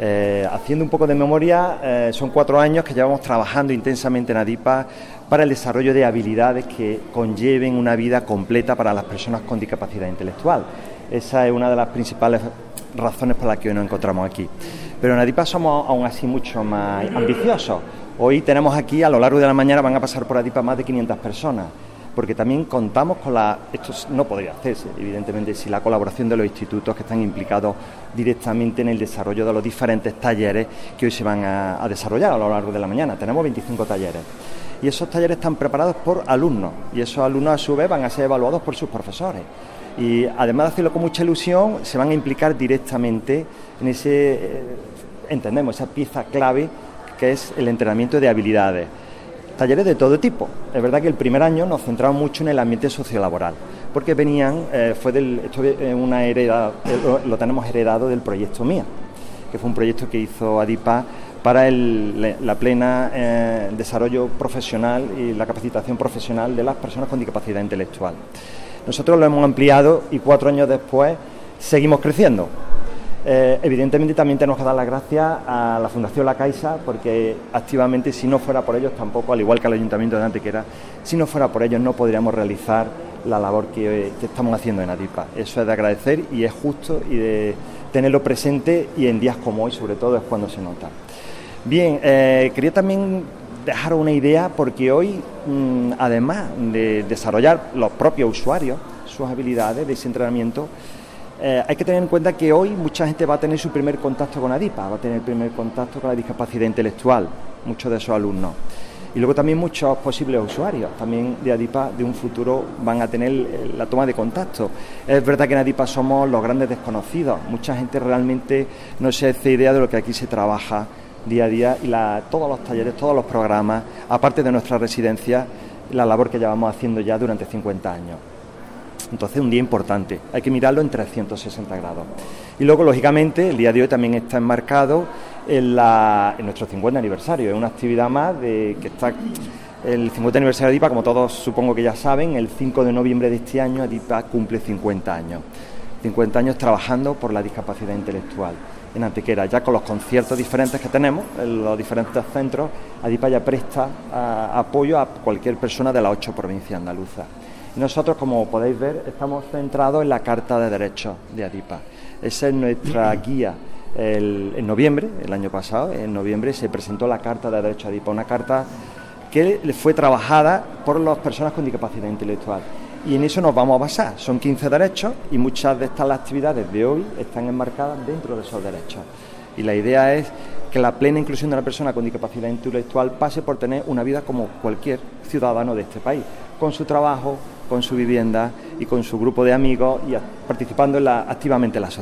Haciendo un poco de memoria, son 4 años que llevamos trabajando intensamente en ADIPA para el desarrollo de habilidades que conlleven una vida completa para las personas con discapacidad intelectual. Esa es una de las principales razones por las que hoy nos encontramos aquí. Pero en ADIPA somos aún así mucho más ambiciosos. Hoy tenemos aquí, a lo largo de la mañana, van a pasar por ADIPA más de 500 personas, porque también contamos con esto no podría hacerse, evidentemente, sin la colaboración de los institutos que están implicados directamente en el desarrollo de los diferentes talleres que hoy se van a desarrollar a lo largo de la mañana. Tenemos 25 talleres y esos talleres están preparados por alumnos y esos alumnos a su vez van a ser evaluados por sus profesores y además de hacerlo con mucha ilusión se van a implicar directamente en esa pieza clave que es el entrenamiento de habilidades. Talleres de todo tipo. Es verdad que el primer año nos centramos mucho en el ambiente sociolaboral, porque venían, lo tenemos heredado del proyecto MIA, que fue un proyecto que hizo ADIPA para la plena desarrollo profesional y la capacitación profesional de las personas con discapacidad intelectual. Nosotros lo hemos ampliado y 4 años después seguimos creciendo. Evidentemente también tenemos que dar las gracias a la Fundación La Caixa, porque activamente, si no fuera por ellos tampoco, al igual que al Ayuntamiento de Antequera, si no fuera por ellos no podríamos realizar la labor que estamos haciendo en ADIPA. Eso es de agradecer y es justo y de tenerlo presente, y en días como hoy sobre todo es cuando se nota. Bien, quería también dejar una idea, porque hoy, además de desarrollar los propios usuarios sus habilidades de ese entrenamiento, hay que tener en cuenta que hoy mucha gente va a tener su primer contacto con ADIPA, va a tener el primer contacto con la discapacidad intelectual, muchos de esos alumnos. Y luego también muchos posibles usuarios también de ADIPA de un futuro van a tener la toma de contacto. Es verdad que en ADIPA somos los grandes desconocidos, mucha gente realmente no se hace idea de lo que aquí se trabaja día a día y todos los talleres, todos los programas, aparte de nuestra residencia, la labor que llevamos haciendo ya durante 50 años. Entonces, un día importante, hay que mirarlo en 360 grados. Y luego, lógicamente, el día de hoy también está enmarcado en nuestro 50 aniversario. Es una actividad más que está el 50 aniversario de ADIPA, como todos supongo que ya saben, el 5 de noviembre de este año ADIPA cumple 50 años. 50 años trabajando por la discapacidad intelectual. En Antequera, ya con los conciertos diferentes que tenemos en los diferentes centros, ADIPA ya presta apoyo a cualquier persona de las 8 provincias andaluzas. Nosotros, como podéis ver, estamos centrados en la Carta de Derechos de ADIPA. Esa es nuestra guía. En noviembre, el año pasado, en noviembre se presentó la Carta de Derechos de ADIPA, una carta que fue trabajada por las personas con discapacidad intelectual. Y en eso nos vamos a basar. Son 15 derechos y muchas de estas actividades de hoy están enmarcadas dentro de esos derechos. Y la idea es que la plena inclusión de la persona con discapacidad intelectual pase por tener una vida como cualquier ciudadano de este país, con su trabajo, con su vivienda y con su grupo de amigos y participando activamente en la sociedad.